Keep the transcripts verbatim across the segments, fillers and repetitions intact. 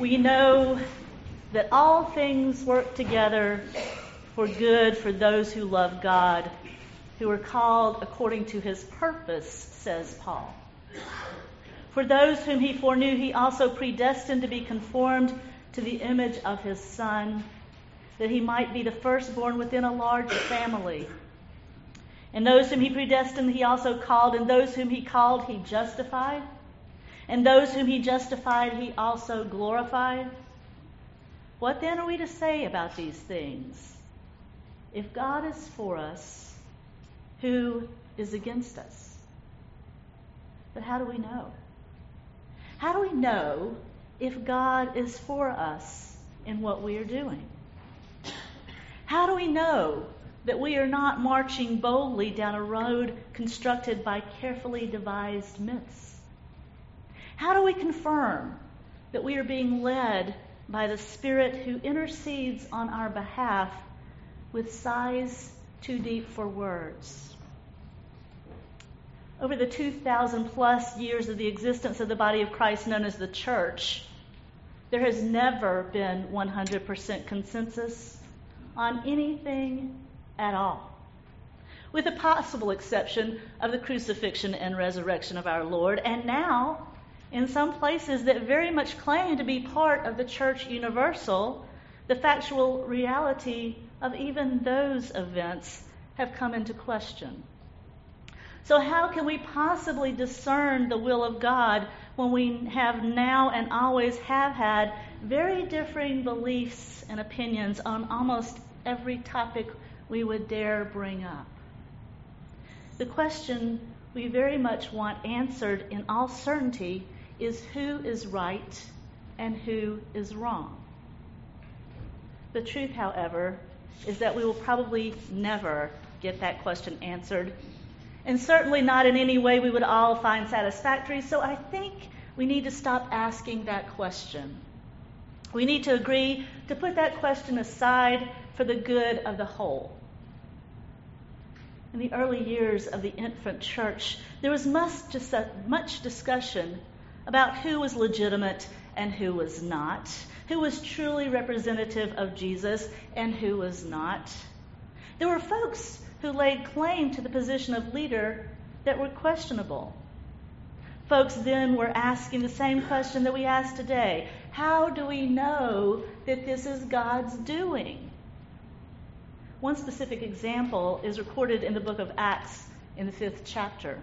We know that all things work together for good for those who love God, who are called according to his purpose, says Paul. For those whom he foreknew, he also predestined to be conformed to the image of his Son, that he might be the firstborn within a large family. And those whom he predestined, he also called, and those whom he called, he justified. And those whom he justified, he also glorified. What then are we to say about these things? If God is for us, who is against us? But how do we know? How do we know if God is for us in what we are doing? How do we know that we are not marching boldly down a road constructed by carefully devised myths? How do we confirm that we are being led by the Spirit who intercedes on our behalf with sighs too deep for words? Over the two thousand plus years of the existence of the body of Christ known as the church, there has never been one hundred percent consensus on anything at all, with the possible exception of the crucifixion and resurrection of our Lord, and now, in some places that very much claim to be part of the church universal, the factual reality of even those events have come into question. So how can we possibly discern the will of God when we have now and always have had very differing beliefs and opinions on almost every topic we would dare bring up? The question we very much want answered in all certainty is who is right and who is wrong. The truth, however, is that we will probably never get that question answered, and certainly not in any way we would all find satisfactory. So I think we need to stop asking that question. We need to agree to put that question aside for the good of the whole. In the early years of the infant church, there was much, much discussion about who was legitimate and who was not, who was truly representative of Jesus and who was not. There were folks who laid claim to the position of leader that were questionable. Folks then were asking the same question that we ask today. How do we know that this is God's doing? One specific example is recorded in the book of Acts in the fifth chapter.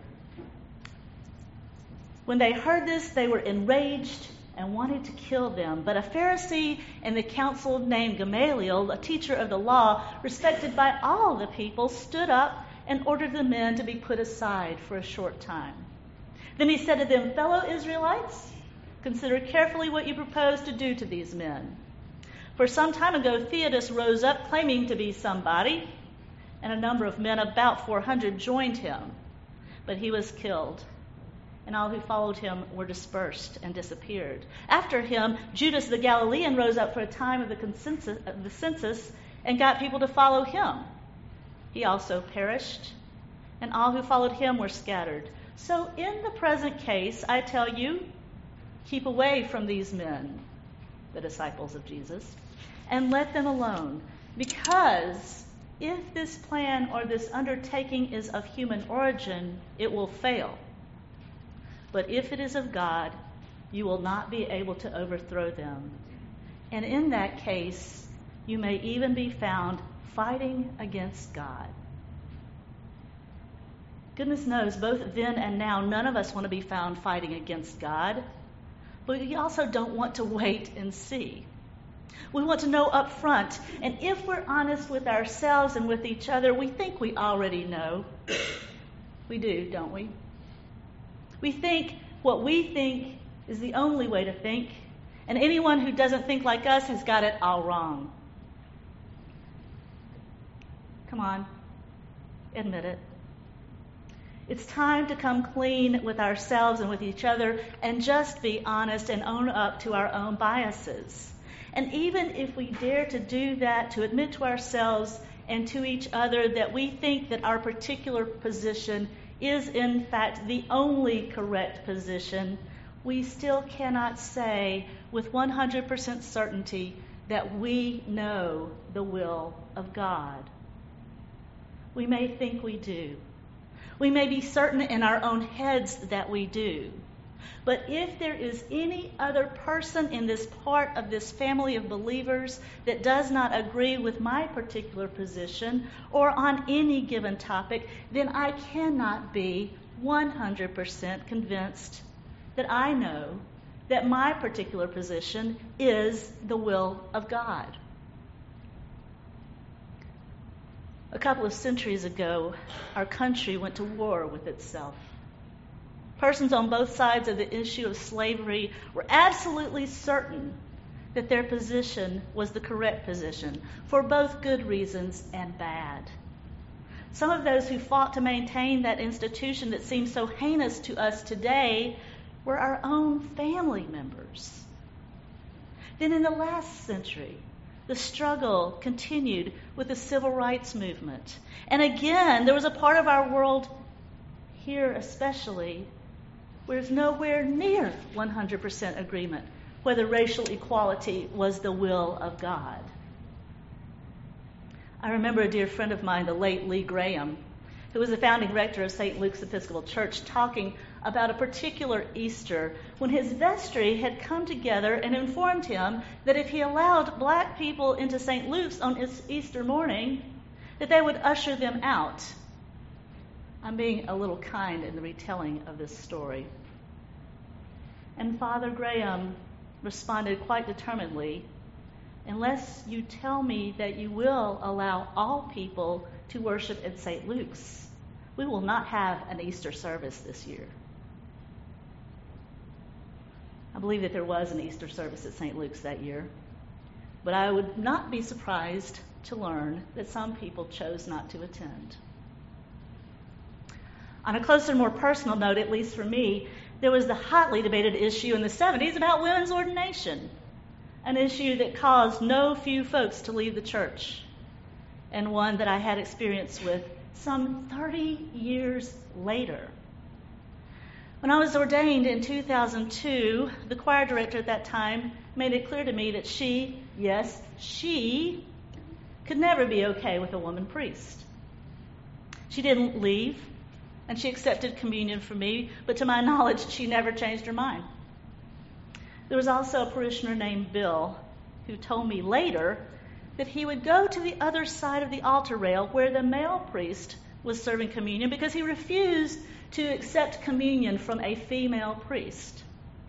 When they heard this, they were enraged and wanted to kill them. But a Pharisee in the council named Gamaliel, a teacher of the law, respected by all the people, stood up and ordered the men to be put aside for a short time. Then he said to them, "Fellow Israelites, consider carefully what you propose to do to these men. For some time ago, Theudas rose up claiming to be somebody, and a number of men, about four hundred, joined him. But he was killed, and all who followed him were dispersed and disappeared. After him, Judas the Galilean rose up for a time of the, consensus, of the census and got people to follow him. He also perished, and all who followed him were scattered. So in the present case, I tell you, keep away from these men," the disciples of Jesus, "and let them alone, because if this plan or this undertaking is of human origin, it will fail. But if it is of God, you will not be able to overthrow them. And in that case, you may even be found fighting against God." Goodness knows, both then and now, none of us want to be found fighting against God. But we also don't want to wait and see. We want to know up front. And if we're honest with ourselves and with each other, we think we already know. We do, don't we? We think what we think is the only way to think, and anyone who doesn't think like us has got it all wrong. Come on, admit it. It's time to come clean with ourselves and with each other and just be honest and own up to our own biases. And even if we dare to do that, to admit to ourselves and to each other that we think that our particular position is in fact the only correct position, we still cannot say with one hundred percent certainty that we know the will of God. We may think we do. We may be certain in our own heads that we do. But if there is any other person in this part of this family of believers that does not agree with my particular position or on any given topic, then I cannot be one hundred percent convinced that I know that my particular position is the will of God. A couple of centuries ago, our country went to war with itself. Persons on both sides of the issue of slavery were absolutely certain that their position was the correct position for both good reasons and bad. Some of those who fought to maintain that institution that seems so heinous to us today were our own family members. Then in the last century, the struggle continued with the civil rights movement. And again, there was a part of our world, here especially, where there's nowhere near one hundred percent agreement whether racial equality was the will of God. I remember a dear friend of mine, the late Lee Graham, who was the founding rector of Saint Luke's Episcopal Church, talking about a particular Easter when his vestry had come together and informed him that if he allowed black people into Saint Luke's on Easter morning, that they would usher them out. I'm being a little kind in the retelling of this story. And Father Graham responded quite determinedly, "Unless you tell me that you will allow all people to worship at Saint Luke's, we will not have an Easter service this year." I believe that there was an Easter service at Saint Luke's that year, but I would not be surprised to learn that some people chose not to attend. On a closer, more personal note, at least for me, there was the hotly debated issue in the seventies about women's ordination, an issue that caused no few folks to leave the church, and one that I had experience with some thirty years later. When I was ordained in two thousand two, the choir director at that time made it clear to me that she, yes, she, could never be okay with a woman priest. She didn't leave, and she accepted communion from me, but to my knowledge, she never changed her mind. There was also a parishioner named Bill who told me later that he would go to the other side of the altar rail where the male priest was serving communion because he refused to accept communion from a female priest.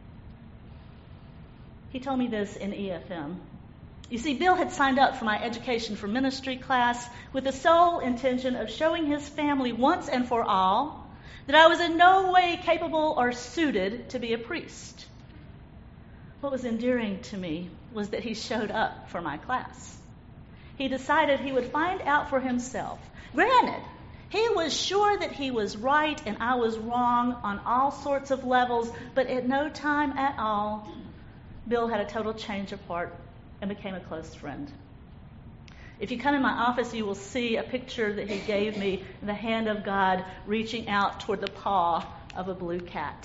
He told me this in E F M. You see, Bill had signed up for my Education for Ministry class with the sole intention of showing his family once and for all that I was in no way capable or suited to be a priest. What was endearing to me was that he showed up for my class. He decided he would find out for himself. Granted, he was sure that he was right and I was wrong on all sorts of levels, but at no time at all, Bill had a total change of heart and became a close friend. If you come in my office, you will see a picture that he gave me, the hand of God reaching out toward the paw of a blue cat.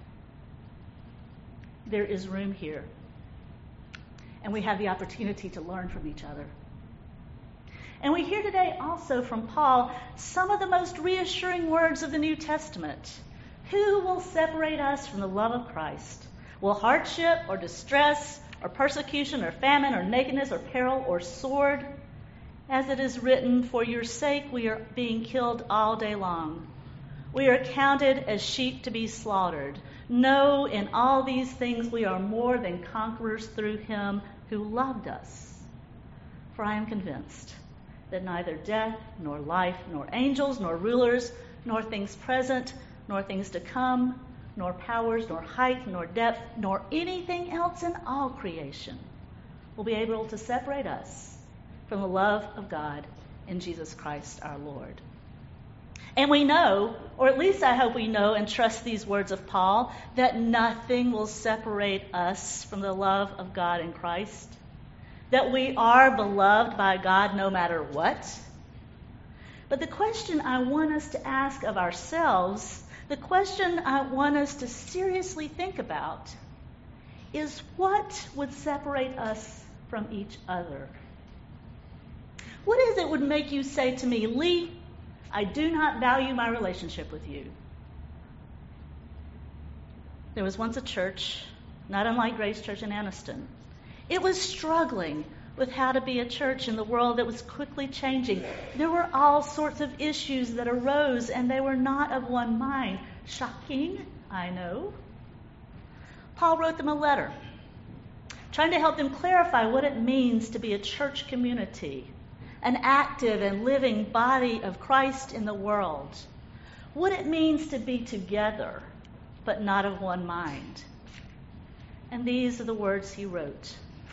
There is room here, and we have the opportunity to learn from each other. And we hear today also from Paul some of the most reassuring words of the New Testament. Who will separate us from the love of Christ? Will hardship or distress or persecution or famine or nakedness or peril or sword? As it is written, for your sake we are being killed all day long. We are counted as sheep to be slaughtered. No, in all these things we are more than conquerors through him who loved us. For I am convinced that neither death, nor life, nor angels, nor rulers, nor things present, nor things to come, nor powers, nor height, nor depth, nor anything else in all creation will be able to separate us from the love of God in Jesus Christ our Lord. And we know, or at least I hope we know and trust these words of Paul, that nothing will separate us from the love of God in Christ, that we are beloved by God no matter what. But the question I want us to ask of ourselves, The question I want us to seriously think about is what would separate us from each other? What is it would make you say to me, Lee, I do not value my relationship with you? There was once a church, not unlike Grace Church in Anniston. It was struggling with how to be a church in the world that was quickly changing. There were all sorts of issues that arose, and they were not of one mind. Shocking, I know. Paul wrote them a letter, trying to help them clarify what it means to be a church community, an active and living body of Christ in the world, what it means to be together, but not of one mind. And these are the words he wrote.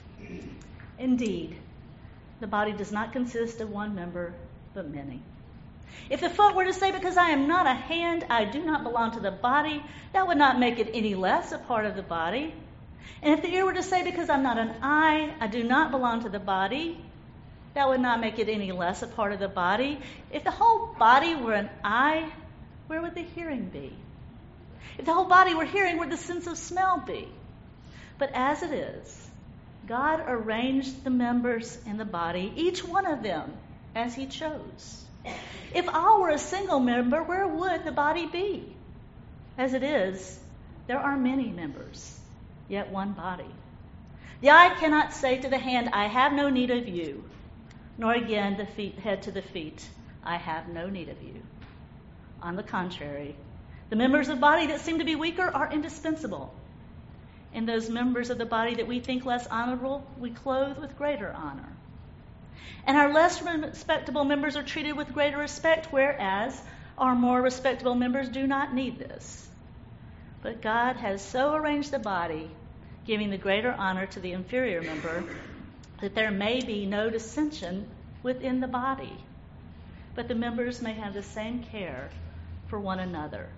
Indeed, the body does not consist of one member, but many. If the foot were to say, because I am not a hand, I do not belong to the body, that would not make it any less a part of the body. And if the ear were to say, because I'm not an eye, I do not belong to the body, that would not make it any less a part of the body. If the whole body were an eye, where would the hearing be? If the whole body were hearing, where would the sense of smell be? But as it is, God arranged the members in the body, each one of them, as he chose. If all were a single member, where would the body be? As it is, there are many members, yet one body. The eye cannot say to the hand, I have no need of you, nor again the feet, head to the feet, I have no need of you. On the contrary, the members of the body that seem to be weaker are indispensable. And those members of the body that we think less honorable, we clothe with greater honor. And our less respectable members are treated with greater respect, whereas our more respectable members do not need this. But God has so arranged the body, giving the greater honor to the inferior member, that there may be no dissension within the body, but the members may have the same care for one another.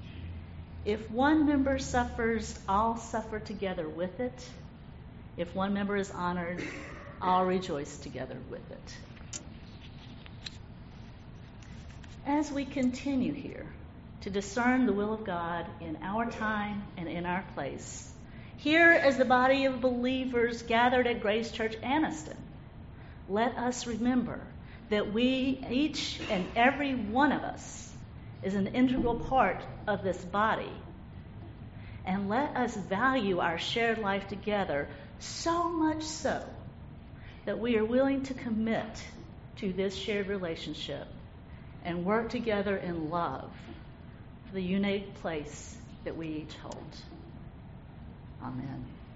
If one member suffers, all suffer together with it. If one member is honored, all rejoice together with it. As we continue here to discern the will of God in our time and in our place, here as the body of believers gathered at Grace Church Anniston, let us remember that we, each and every one of us, is an integral part of this body. And let us value our shared life together so much so that we are willing to commit to this shared relationship and work together in love for the unique place that we each hold. Amen.